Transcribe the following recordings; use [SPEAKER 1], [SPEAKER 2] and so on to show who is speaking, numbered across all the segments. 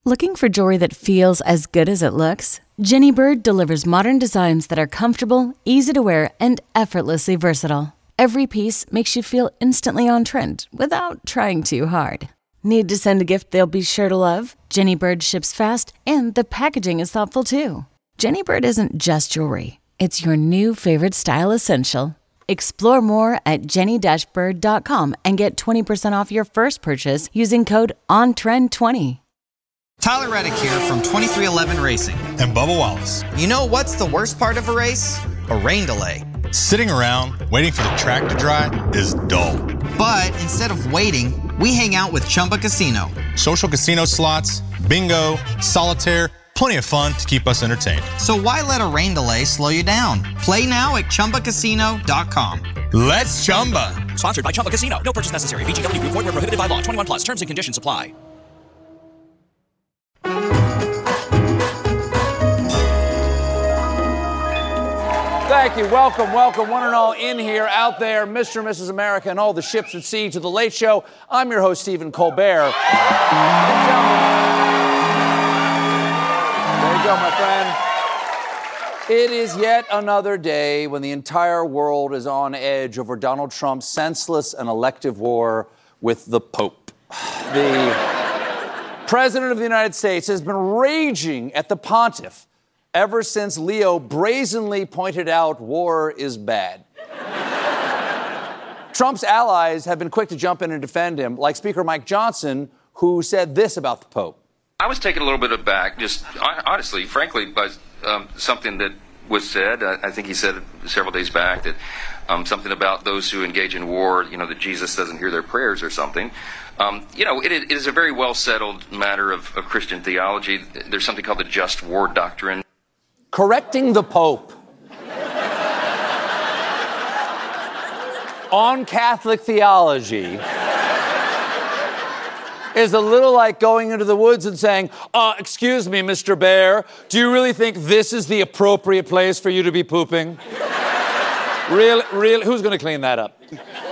[SPEAKER 1] Looking for jewelry that feels as good as it looks? Jenny Bird delivers modern designs that are comfortable, easy to wear, and effortlessly versatile. Every piece makes you feel instantly on trend without trying too hard. Need to send a gift they'll be sure to love? Jenny Bird ships fast, and the packaging is thoughtful too. Jenny Bird isn't just jewelry. It's your new favorite style essential. Explore more at jenny-bird.com and get 20% off your first purchase using code ONTREND20.
[SPEAKER 2] Tyler Reddick here from 2311 Racing.
[SPEAKER 3] And Bubba Wallace.
[SPEAKER 2] You know what's the worst part of a race? A rain delay.
[SPEAKER 3] Sitting around waiting for the track to dry is dull.
[SPEAKER 2] But instead of waiting, we hang out with Chumba Casino.
[SPEAKER 3] Social casino slots, bingo, solitaire, plenty of fun to keep us entertained.
[SPEAKER 2] So why let a rain delay slow you down? Play now at ChumbaCasino.com.
[SPEAKER 3] Let's Chumba.
[SPEAKER 4] Sponsored by Chumba Casino. No purchase necessary. VGW Group. Void where prohibited by law. 21 plus. Terms and conditions apply.
[SPEAKER 5] Thank you. Welcome, one and all in here, out there, Mr. and Mrs. America, and all the ships at sea to The Late Show. I'm your host, Stephen Colbert. There you go, my friend. It is yet another day when the entire world is on edge over Donald Trump's senseless and elective war with the Pope. The President of the United States has been raging at the pontiff ever since Leo brazenly pointed out war is bad. Trump's allies have been quick to jump in and defend him, like Speaker Mike Johnson, who said this about the Pope.
[SPEAKER 6] I was taken a little bit aback, just honestly, frankly, by something that was said. I think he said it several days back that something about those who engage in war, that Jesus doesn't hear their prayers or something. It is a very well-settled matter of Christian theology. There's something called the just war doctrine.
[SPEAKER 5] Correcting the Pope on Catholic theology is a little like going into the woods and saying, excuse me, Mr. Bear, do you really think this is the appropriate place for you to be pooping? Really? Who's going to clean that up?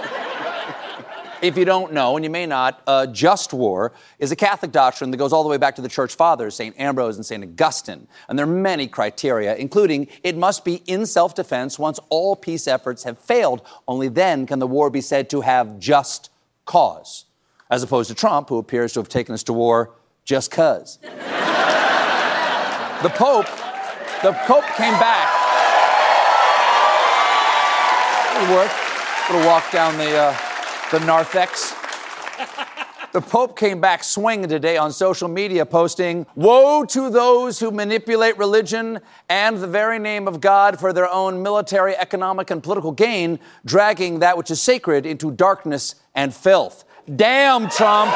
[SPEAKER 5] If you don't know, and you may not, just war is a Catholic doctrine that goes all the way back to the Church Fathers, St. Ambrose and St. Augustine. And there are many criteria, including it must be in self-defense once all peace efforts have failed. Only then can the war be said to have just cause, as opposed to Trump, who appears to have taken us to war just 'cause. The Pope came back. It'll work. It'll walk down the narthex. The Pope came back swinging today on social media, posting, "Woe to those who manipulate religion and the very name of God for their own military, economic, and political gain, dragging that which is sacred into darkness and filth." Damn, Trump.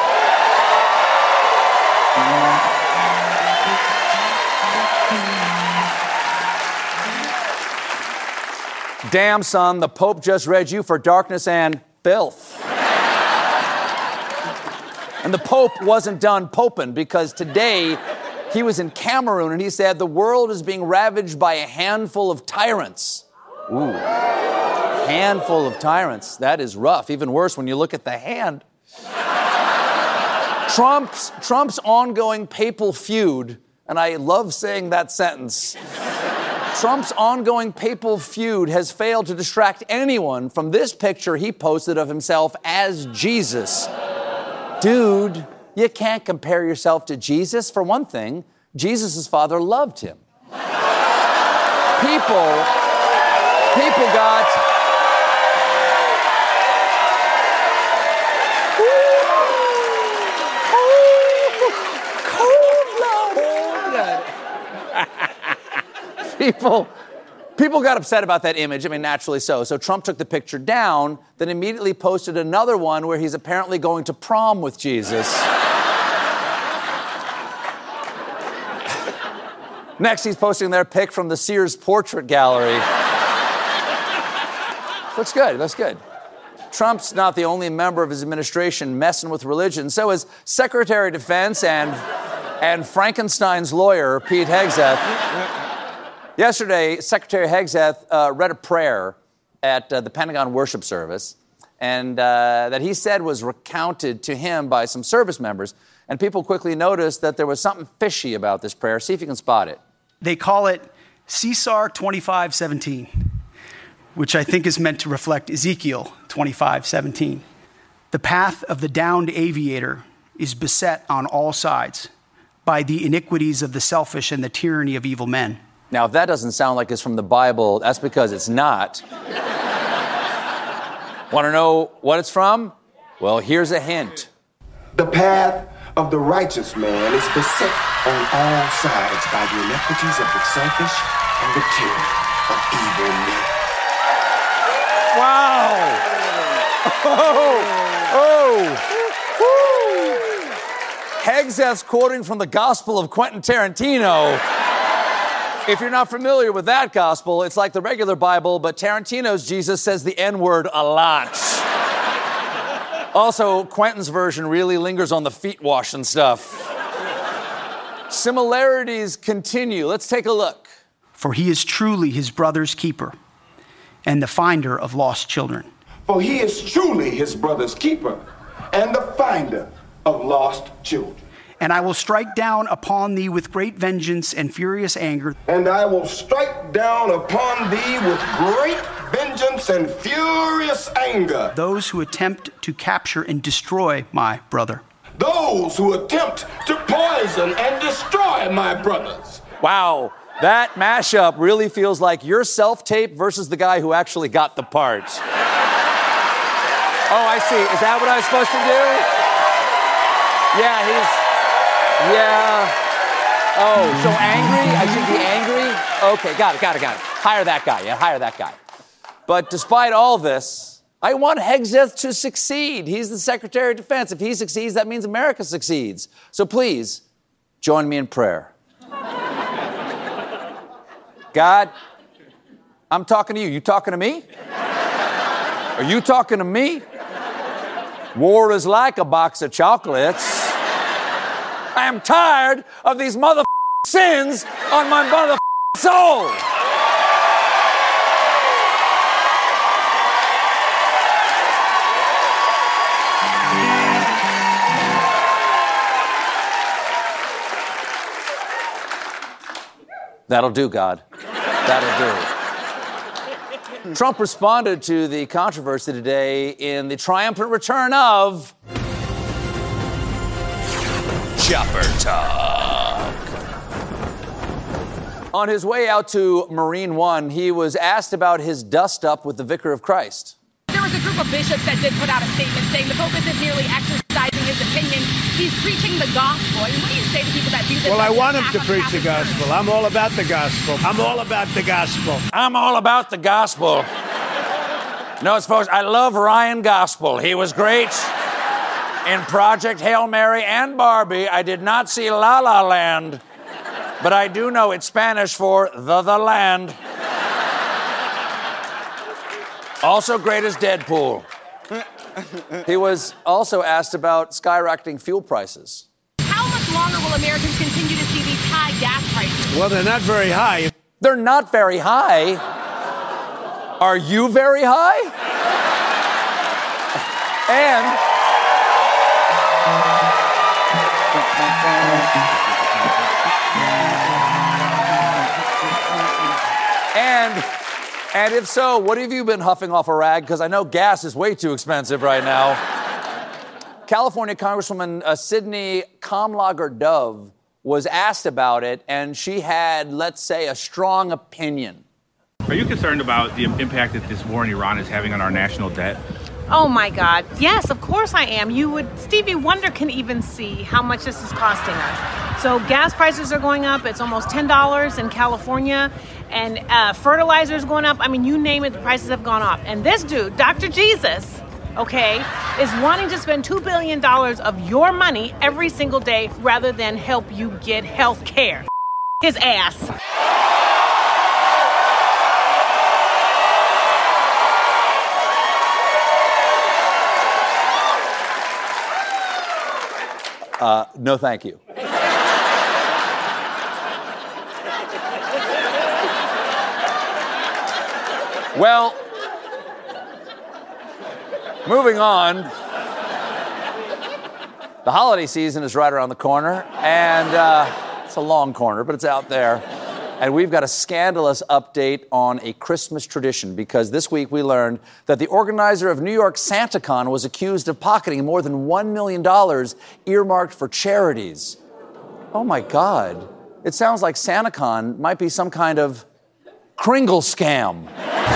[SPEAKER 5] Damn, son, the Pope just read you for darkness and filth. And the Pope wasn't done poping, because today he was in Cameroon and he said the world is being ravaged by a handful of tyrants. Ooh, handful of tyrants. That is rough. Even worse when you look at the hand. Trump's ongoing papal feud, and I love saying that sentence, Trump's ongoing papal feud has failed to distract anyone from this picture he posted of himself as Jesus. Dude, you can't compare yourself to Jesus. For one thing, Jesus' father loved him. People got... People got upset about that image. I mean, naturally so. So Trump took the picture down, then immediately posted another one where he's apparently going to prom with Jesus. Next, he's posting their pic from the Sears Portrait Gallery. Looks good. Trump's not the only member of his administration messing with religion. So is Secretary of Defense and Frankenstein's lawyer, Pete Hegseth. Yesterday, Secretary Hegseth read a prayer at the Pentagon worship service, and that he said was recounted to him by some service members. And people quickly noticed that there was something fishy about this prayer. See if you can spot it.
[SPEAKER 7] They call it Caesar 25:17, which I think is meant to reflect Ezekiel 25:17. The path of the downed aviator is beset on all sides by the iniquities of the selfish and the tyranny of evil men.
[SPEAKER 5] Now, if that doesn't sound like it's from the Bible, that's because it's not. Want to know what it's from? Well, here's a hint.
[SPEAKER 8] The path of the righteous man is beset on all sides by the iniquities of the selfish and the tyranny of evil men.
[SPEAKER 5] Wow! Hegseth's quoting from the Gospel of Quentin Tarantino. If you're not familiar with that gospel, it's like the regular Bible, but Tarantino's Jesus says the N-word a lot. Also, Quentin's version really lingers on the feet wash and stuff. Similarities continue. Let's take a look.
[SPEAKER 7] For he is truly his brother's keeper and the finder of lost children.
[SPEAKER 8] For he is truly his brother's keeper and the finder of lost children.
[SPEAKER 7] And I will strike down upon thee with great vengeance and furious anger.
[SPEAKER 8] And I will strike down upon thee with great vengeance and furious anger
[SPEAKER 7] those who attempt to capture and destroy my brother.
[SPEAKER 8] those who attempt to poison and destroy my brothers.
[SPEAKER 5] Wow. That mashup really feels like your self-tape versus the guy who actually got the part. Oh, I see. Is that what I was supposed to do? Yeah. Oh, so angry? I should be angry? Okay, got it. Hire that guy. But despite all this, I want Hegseth to succeed. He's the Secretary of Defense. If he succeeds, that means America succeeds. So please, join me in prayer. God, I'm talking to you. You talking to me? Are you talking to me? War is like a box of chocolates. I am tired of these sins on my soul. That'll do, God. That'll do. Trump responded to the controversy today in the triumphant return of Chopper Talk. On his way out to Marine One, he was asked about his dust-up with the Vicar of Christ.
[SPEAKER 9] There was a group of bishops that did put out a statement saying the Pope isn't merely exercising his opinion, he's preaching the gospel. And what do you say to people that do this?
[SPEAKER 10] Well, I want him to preach the gospel. I'm all about the gospel. I'm all about the gospel.
[SPEAKER 5] No, folks, I love Ryan Gospel. He was great in Project Hail Mary and Barbie. I did not see La La Land, but I do know it's Spanish for the land. Also great as Deadpool. He was also asked about skyrocketing fuel prices.
[SPEAKER 9] How much longer will Americans continue to see these high gas prices?
[SPEAKER 10] Well, they're not very high.
[SPEAKER 5] They're not very high. Are you very high? And if so, what have you been huffing off a rag? Because I know gas is way too expensive right now. California Congresswoman Sidney Kamlager-Dove was asked about it, and she had, let's say, a strong opinion.
[SPEAKER 11] Are you concerned about the impact that this war in Iran is having on our national debt?
[SPEAKER 12] Oh my God. Yes, of course I am. Stevie Wonder can even see how much this is costing us. So gas prices are going up. It's almost $10 in California. And fertilizer is going up. I mean, you name it, the prices have gone up. And this dude, Dr. Jesus, is wanting to spend $2 billion of your money every single day rather than help you get health care. His ass.
[SPEAKER 5] No, thank you. Well, moving on. The holiday season is right around the corner, and it's a long corner, but it's out there. And we've got a scandalous update on a Christmas tradition, because this week we learned that the organizer of New York SantaCon was accused of pocketing more than $1 million earmarked for charities. Oh my God. It sounds like SantaCon might be some kind of Kringle scam.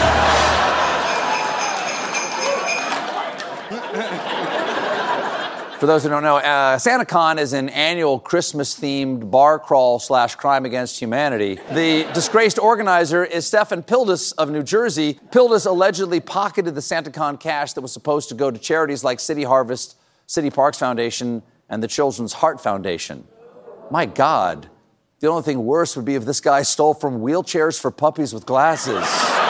[SPEAKER 5] For those who don't know, SantaCon is an annual Christmas-themed bar crawl / crime against humanity. The disgraced organizer is Stefan Pildes of New Jersey. Pildes allegedly pocketed the SantaCon cash that was supposed to go to charities like City Harvest, City Parks Foundation, and the Children's Heart Foundation. My God, the only thing worse would be if this guy stole from Wheelchairs for Puppies with Glasses.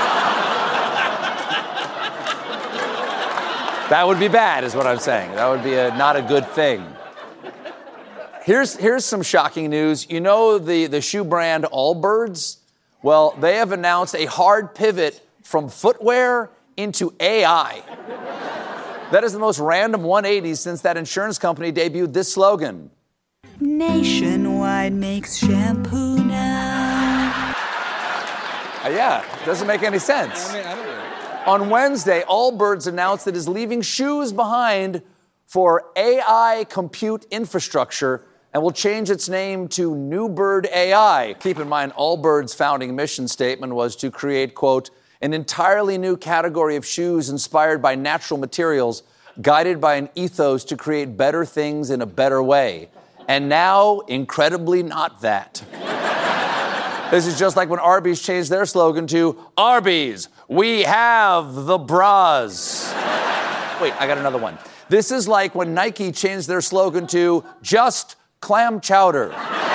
[SPEAKER 5] That would be bad, is what I'm saying. That would be not a good thing. Here's some shocking news. You know the shoe brand Allbirds? Well, they have announced a hard pivot from footwear into AI. That is the most random 180 since that insurance company debuted this slogan.
[SPEAKER 13] Nationwide makes shampoo now.
[SPEAKER 5] Yeah, doesn't make any sense. I don't know. On Wednesday, Allbirds announced it is leaving shoes behind for AI compute infrastructure and will change its name to New Bird AI. Keep in mind, Allbirds' founding mission statement was to create, quote, an entirely new category of shoes inspired by natural materials, guided by an ethos to create better things in a better way. And now, incredibly not that. This is just like when Arby's changed their slogan to Arby's, we have the bras. Wait, I got another one. This is like when Nike changed their slogan to just clam chowder.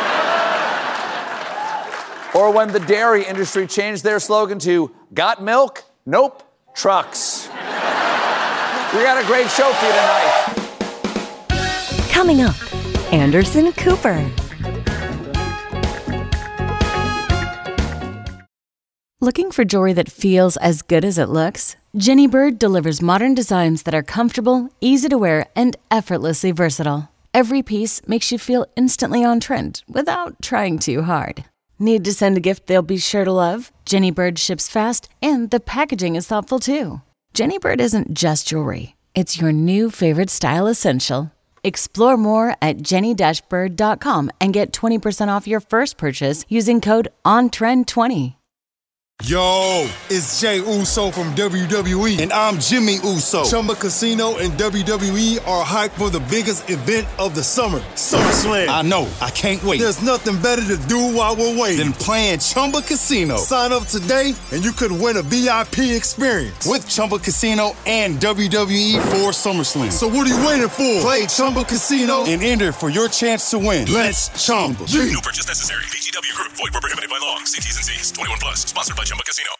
[SPEAKER 5] Or when the dairy industry changed their slogan to got milk? Nope, trucks. We got a great show for you tonight.
[SPEAKER 14] Coming up, Anderson Cooper.
[SPEAKER 1] Looking for jewelry that feels as good as it looks? Jenny Bird delivers modern designs that are comfortable, easy to wear, and effortlessly versatile. Every piece makes you feel instantly on trend without trying too hard. Need to send a gift they'll be sure to love? Jenny Bird ships fast, and the packaging is thoughtful too. Jenny Bird isn't just jewelry. It's your new favorite style essential. Explore more at jenny-bird.com and get 20% off your first purchase using code ONTREND20.
[SPEAKER 15] Yo, it's Jay Uso from WWE, and I'm Jimmy Uso. Chumba Casino and WWE are hyped for the biggest event of the summer, SummerSlam. I know, I can't wait. There's nothing better to do while we're waiting than playing Chumba Casino. Sign up today, and you could win a VIP experience with Chumba Casino and WWE for SummerSlam. So what are you waiting for? Play Chumba Casino and enter for your chance to win. Let's Chumba.
[SPEAKER 16] No purchase necessary. VGW Group. Void where prohibited by law. See T's and C's. 21 plus. Sponsored by Chumba Casino.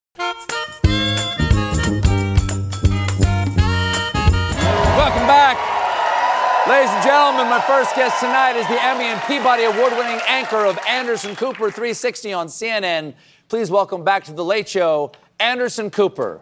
[SPEAKER 5] Welcome back. Ladies and gentlemen, my first guest tonight is the Emmy and Peabody Award-winning anchor of Anderson Cooper 360 on CNN. Please welcome back to The Late Show, Anderson Cooper.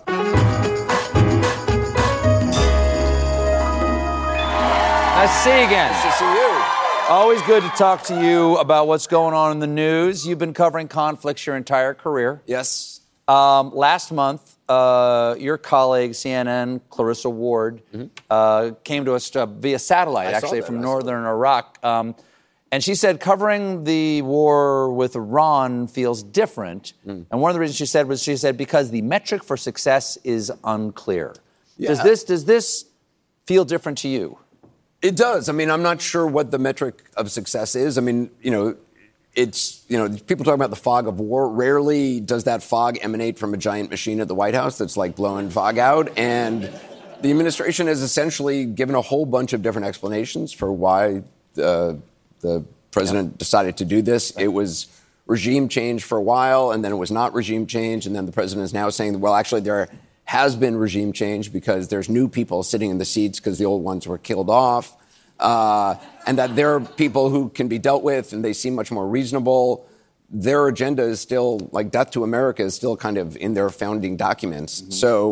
[SPEAKER 5] Nice to see you again.
[SPEAKER 17] Nice to see you.
[SPEAKER 5] Always good to talk to you about what's going on in the news. You've been covering conflicts your entire career.
[SPEAKER 17] Yes.
[SPEAKER 5] Last month, your colleague, CNN, Clarissa Ward, came to us via satellite, actually, from northern Iraq. And she said covering the war with Iran feels different. And one of the reasons she said because the metric for success is unclear. Yeah. Does this feel different to you?
[SPEAKER 17] It does. I mean, I'm not sure what the metric of success is. I mean, it's, people talk about the fog of war. Rarely does that fog emanate from a giant machine at the White House that's like blowing fog out. And the administration has essentially given a whole bunch of different explanations for why the president decided to do this. It was regime change for a while, and then it was not regime change. And then the president is now saying, well, actually, there has been regime change because there's new people sitting in the seats because the old ones were killed off. And that there are people who can be dealt with and they seem much more reasonable. Their agenda is still, like death to America, is still kind of in their founding documents. So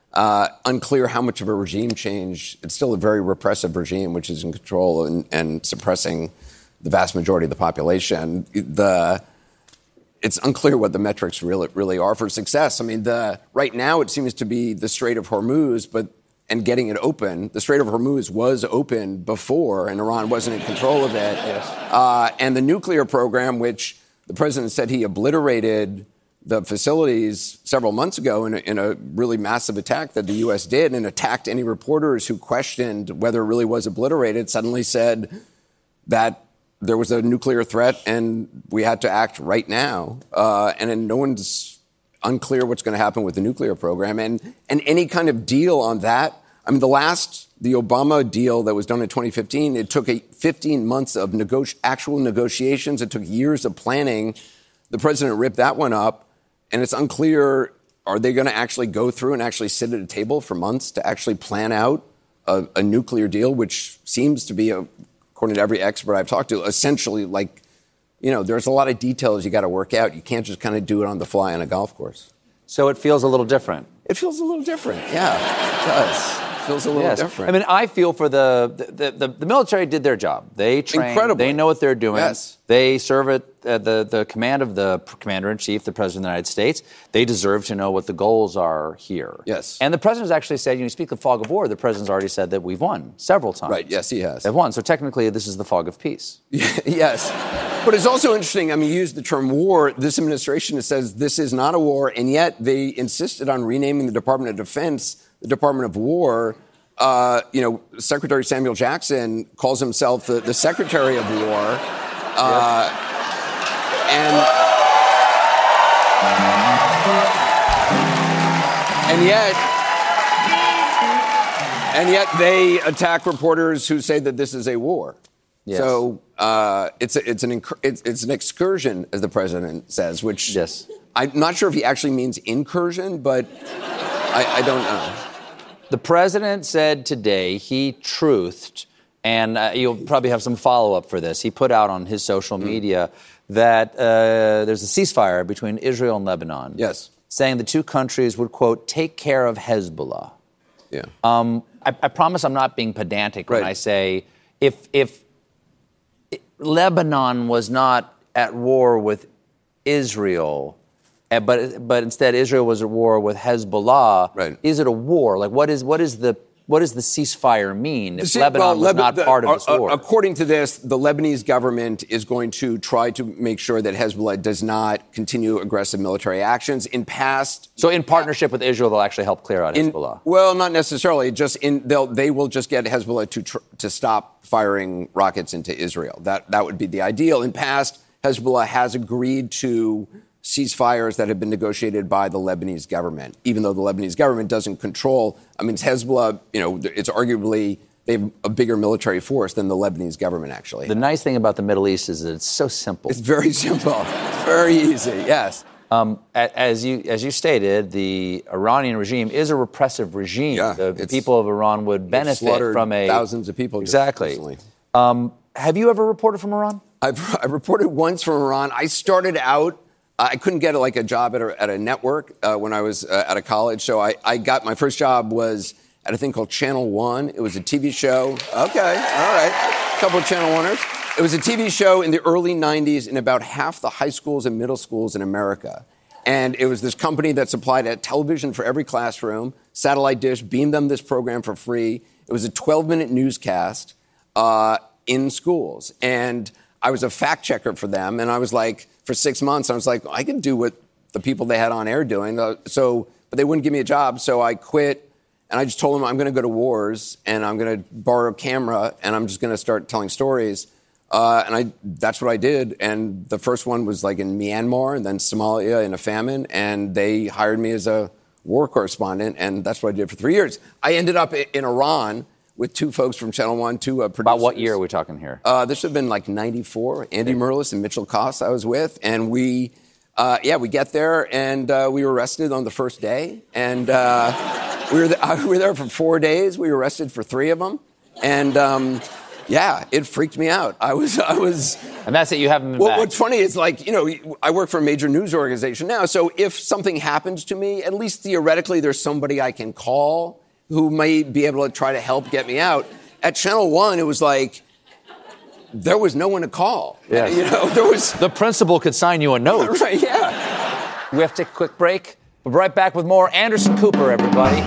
[SPEAKER 17] Unclear how much of a regime change. It's still a very repressive regime, which is in control and suppressing the vast majority of the population. It's unclear what the metrics really are for success. I mean, right now it seems to be the Strait of Hormuz, and getting it open. The Strait of Hormuz was open before, and Iran wasn't in control of it. Yes. And the nuclear program, which the president said he obliterated the facilities several months ago in a really massive attack that the U.S. did, and attacked any reporters who questioned whether it really was obliterated, suddenly said that there was a nuclear threat and we had to act right now. And then no one's unclear what's going to happen with the nuclear program. And any kind of deal on that, I mean, the Obama deal that was done in 2015, it took 15 months of actual negotiations. It took years of planning. The president ripped that one up. And it's unclear, are they going to actually go through and actually sit at a table for months to actually plan out a nuclear deal, which seems to be, according to every expert I've talked to, essentially like, there's a lot of details you got to work out. You can't just kind of do it on the fly on a golf course.
[SPEAKER 5] So it feels a little different.
[SPEAKER 17] It feels a little different, yeah, it does. Feels a little different.
[SPEAKER 5] I mean, I feel for the military did their job. They train. Incredibly. They know what they're doing.
[SPEAKER 17] Yes.
[SPEAKER 5] They serve at the command of the commander-in-chief, the president of the United States. They deserve to know what the goals are here.
[SPEAKER 17] Yes.
[SPEAKER 5] And the president's actually said, you speak of fog of war, the president's already said that we've won several times.
[SPEAKER 17] Right, yes, he has.
[SPEAKER 5] They've won. So technically, this is the fog of peace.
[SPEAKER 17] Yes. But it's also interesting, I mean, you use the term war. This administration says this is not a war, and yet they insisted on renaming the Department of Defense the Department of War. Secretary Samuel Jackson calls himself the Secretary of War. And yet they attack reporters who say that this is a war.
[SPEAKER 5] Yes.
[SPEAKER 17] So it's an excursion, as the president says, which I'm not sure if he actually means incursion, but I don't know.
[SPEAKER 5] The president said today he truthed, and you'll probably have some follow-up for this. He put out on his social media that there's a ceasefire between Israel and Lebanon.
[SPEAKER 17] Yes.
[SPEAKER 5] Saying the two countries would, quote, take care of Hezbollah.
[SPEAKER 17] Yeah.
[SPEAKER 5] I promise I'm not being pedantic when I say if Lebanon was not at war with Israel, but instead Israel was at war with Hezbollah. Is it a war? Like what is the ceasefire mean if Lebanon was not part of this war?
[SPEAKER 17] According to this, the Lebanese government is going to try to make sure that Hezbollah does not continue aggressive military actions. In partnership with Israel, they'll actually help clear out Hezbollah. Well, not necessarily. They will just get Hezbollah to stop firing rockets into Israel. That would be the ideal. In past, Hezbollah has agreed to ceasefires that have been negotiated by the Lebanese government, even though the Lebanese government doesn't control. I mean, Hezbollah, it's arguably they have a bigger military force than the Lebanese government, actually.
[SPEAKER 5] The nice thing about the Middle East is that it's so simple.
[SPEAKER 17] It's very simple. It's very easy, yes.
[SPEAKER 5] As you stated, the Iranian regime is a repressive regime.
[SPEAKER 17] Yeah,
[SPEAKER 5] the people of Iran would benefit from
[SPEAKER 17] thousands of people.
[SPEAKER 5] Exactly. Have you ever reported from Iran?
[SPEAKER 17] I've reported once from Iran. I started out. I couldn't get a job at a network when I was at a college. So I got my first job was at a thing called Channel One. It was a TV show. Okay, all right. A couple of Channel Oneers. It was a TV show in the early 90s in about half the high schools and middle schools in America. And it was this company that supplied a television for every classroom, satellite dish, beamed them this program for free. It was a 12-minute newscast in schools. And I was a fact checker for them. And I was like, for 6 months, I was like, I could do what the people they had on air doing. But they wouldn't give me a job. So I quit. And I just told them I'm going to go to wars and I'm going to borrow a camera and I'm just going to start telling stories. That's what I did. And the first one was like in Myanmar and then Somalia in a famine. And they hired me as a war correspondent. And that's what I did for 3 years. I ended up in Iran with two folks from Channel One, two producers.
[SPEAKER 5] About what year are we talking here?
[SPEAKER 17] This would have been like 94. Andy Merlis and Mitchell Koss I was with. And we get there and we were arrested on the first day. And we were there for 4 days. We were arrested for 3 of them. And it freaked me out. I was
[SPEAKER 5] And that's it. You haven't been
[SPEAKER 17] Well,
[SPEAKER 5] back.
[SPEAKER 17] what's funny is, like, you know, I work for a major news organization now, so if something happens to me, at least theoretically there's somebody I can call who may be able to try to help get me out. At Channel 1, it was like, there was no one to call.
[SPEAKER 5] Yes.
[SPEAKER 17] You know, there was...
[SPEAKER 5] The principal could sign you a note.
[SPEAKER 17] Right, yeah.
[SPEAKER 5] We have to take a quick break. We'll be right back with more Anderson Cooper, everybody.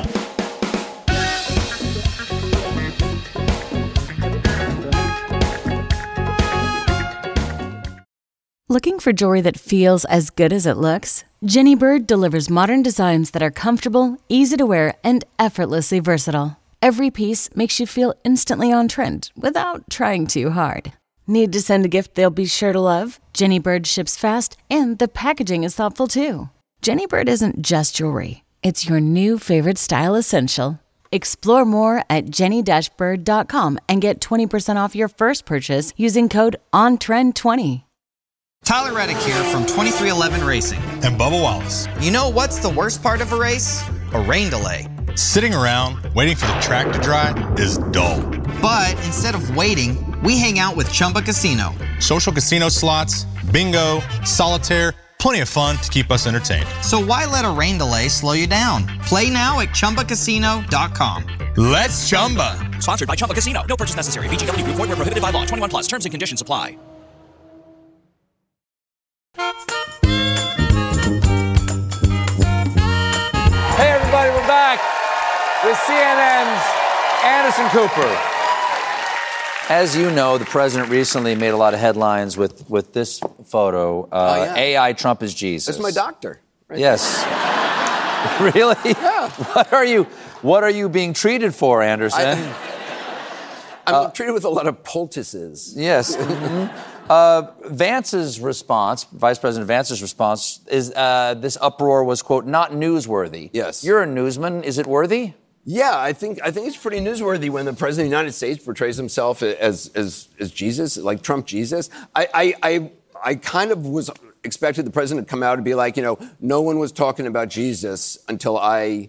[SPEAKER 1] Looking for jewelry that feels as good as it looks? Jenny Bird delivers modern designs that are comfortable, easy to wear, and effortlessly versatile. Every piece makes you feel instantly on trend without trying too hard. Need to send a gift they'll be sure to love? Jenny Bird ships fast, and the packaging is thoughtful too. Jenny Bird isn't just jewelry. It's your new favorite style essential. Explore more at jenny-bird.com and get 20% off your first purchase using code ONTREND20.
[SPEAKER 2] Tyler Reddick here from 2311 Racing.
[SPEAKER 3] And Bubba Wallace.
[SPEAKER 2] You know what's the worst part of a race? A rain delay.
[SPEAKER 3] Sitting around waiting for the track to dry is dull.
[SPEAKER 2] But instead of waiting, we hang out with Chumba Casino.
[SPEAKER 3] Social casino slots, bingo, solitaire, plenty of fun to keep us entertained.
[SPEAKER 2] So why let a rain delay slow you down? Play now at ChumbaCasino.com.
[SPEAKER 3] Let's Chumba.
[SPEAKER 4] Sponsored by Chumba Casino. No purchase necessary. VGW Group. Void where prohibited by law. 21 plus. Terms and conditions apply.
[SPEAKER 5] Hey, everybody, we're back with CNN's Anderson Cooper. As you know, the president recently made a lot of headlines with this photo. AI Trump is Jesus.
[SPEAKER 17] That's my doctor. Right
[SPEAKER 5] Yes. Really?
[SPEAKER 17] Yeah.
[SPEAKER 5] What are you being treated for, Anderson?
[SPEAKER 17] I'm treated with a lot of poultices.
[SPEAKER 5] Yes. Vance's response, Vice President Vance's response, is this uproar was, quote, not newsworthy.
[SPEAKER 17] Yes.
[SPEAKER 5] You're a newsman. Is it worthy?
[SPEAKER 17] Yeah, I think it's pretty newsworthy when the president of the United States portrays himself as Jesus, like Trump Jesus. I kind of was expected the president to come out and be like, you know, no one was talking about Jesus until Trump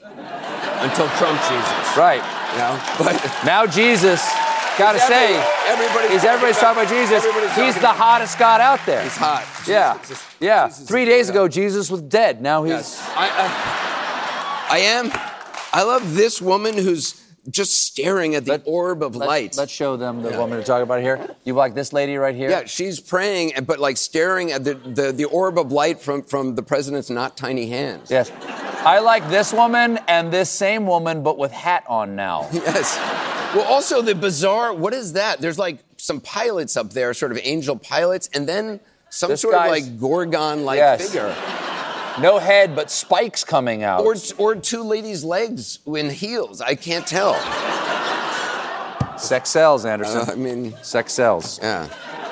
[SPEAKER 17] Jesus.
[SPEAKER 5] Right.
[SPEAKER 17] You know, but
[SPEAKER 5] now Jesus, gotta say, everybody's talking about Jesus. He's the hottest God out there.
[SPEAKER 17] He's hot.
[SPEAKER 5] Yeah.
[SPEAKER 17] Jesus,
[SPEAKER 5] Yeah.
[SPEAKER 17] Jesus
[SPEAKER 5] 3 days ago, Jesus was dead. Now he's...
[SPEAKER 17] Yes. I am. I love this woman who's just staring at the orb of light.
[SPEAKER 5] Let's show them the woman we're talking about here. You like this lady right here?
[SPEAKER 17] Yeah, she's praying, but like staring at the orb of light from the president's not tiny hands.
[SPEAKER 5] Yes. I like this woman and this same woman, but with hat on now.
[SPEAKER 17] Yes. Well, also the bizarre, what is that? There's like some pilots up there, sort of angel pilots, and then some
[SPEAKER 5] This
[SPEAKER 17] sort of
[SPEAKER 5] guy's-
[SPEAKER 17] like Gorgon-like figure.
[SPEAKER 5] No head, but spikes coming out.
[SPEAKER 17] Or two ladies' legs in heels. I can't tell.
[SPEAKER 5] Sex sells, Anderson. Sex sells.
[SPEAKER 17] Yeah.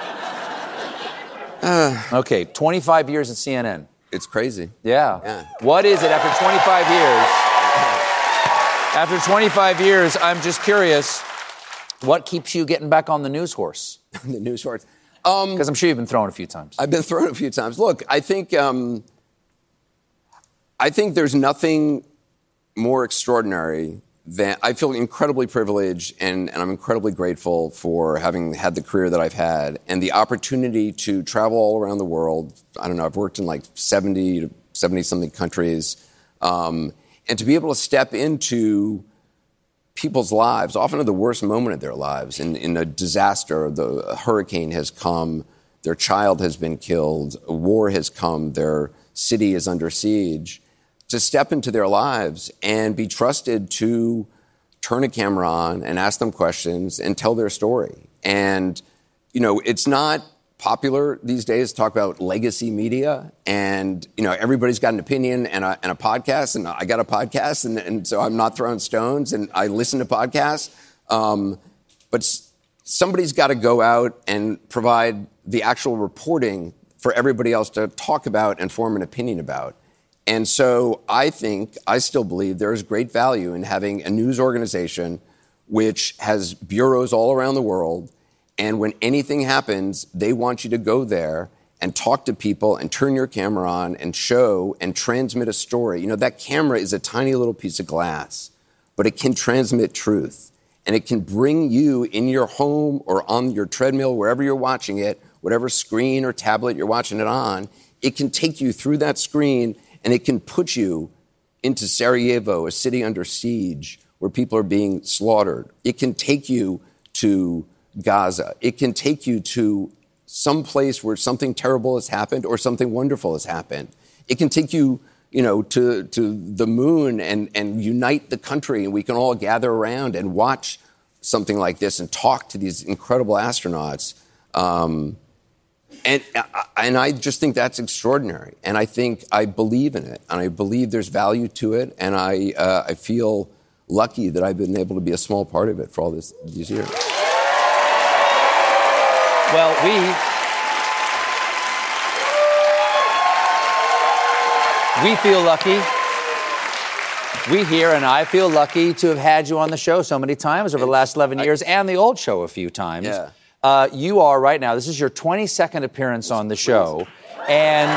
[SPEAKER 5] Okay, 25 years at CNN.
[SPEAKER 17] It's crazy.
[SPEAKER 5] Yeah. What is it after 25 years? After 25 years, I'm just curious, what keeps you getting back on the news horse?
[SPEAKER 17] The news horse.
[SPEAKER 5] Because I'm sure you've been thrown a few times.
[SPEAKER 17] I've been thrown a few times. Look, I think there's nothing more extraordinary than I feel incredibly privileged and I'm incredibly grateful for having had the career that I've had and the opportunity to travel all around the world. I don't know, I've worked in like 70-something countries. And to be able to step into people's lives, often at the worst moment of their lives, in a disaster, a hurricane has come, their child has been killed, a war has come, their city is under siege, to step into their lives and be trusted to turn a camera on and ask them questions and tell their story. And, you know, it's not popular these days to talk about legacy media. And, you know, everybody's got an opinion and a podcast. And I got a podcast. And so I'm not throwing stones and I listen to podcasts. But somebody's got to go out and provide the actual reporting for everybody else to talk about and form an opinion about. And so I still believe there is great value in having a news organization which has bureaus all around the world. And when anything happens, they want you to go there and talk to people and turn your camera on and show and transmit a story. You know, that camera is a tiny little piece of glass, but it can transmit truth. And it can bring you in your home or on your treadmill, wherever you're watching it, whatever screen or tablet you're watching it on, it can take you through that screen and it can put you into Sarajevo, a city under siege where people are being slaughtered. It can take you to Gaza. It can take you to some place where something terrible has happened or something wonderful has happened. It can take you, to the moon and unite the country, and we can all gather around and watch something like this and talk to these incredible astronauts. And I just think that's extraordinary. And I believe in it, and I believe there's value to it, and I feel lucky that I've been able to be a small part of it for all these years.
[SPEAKER 5] Well, we feel lucky. We here and I feel lucky to have had you on the show so many times over the last 11 years and the old show a few times.
[SPEAKER 17] Yeah.
[SPEAKER 5] You are right now, this is your 22nd appearance on the show, and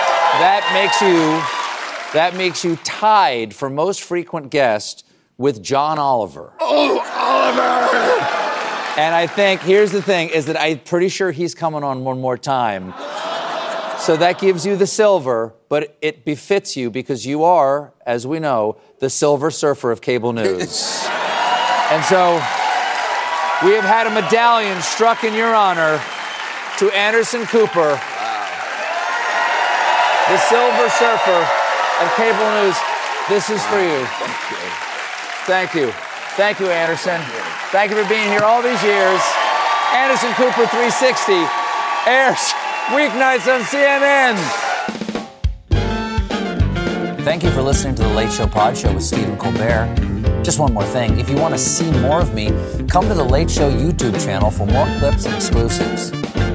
[SPEAKER 5] that makes you tied for most frequent guest with John Oliver.
[SPEAKER 17] Oh, Oliver!
[SPEAKER 5] And I think, here's the thing, is that I'm pretty sure he's coming on one more time. So that gives you the silver, but it befits you because you are, as we know, the Silver Surfer of cable news. And so we have had a medallion struck in your honor to Anderson Cooper, the Silver Surfer of cable news. This is for you. Thank you. Thank you, Anderson. Thank you for being here all these years. Anderson Cooper 360 airs weeknights on CNN.
[SPEAKER 18] Thank you for listening to The Late Show Pod Show with Stephen Colbert. Just one more thing. If you want to see more of me, come to The Late Show YouTube channel for more clips and exclusives.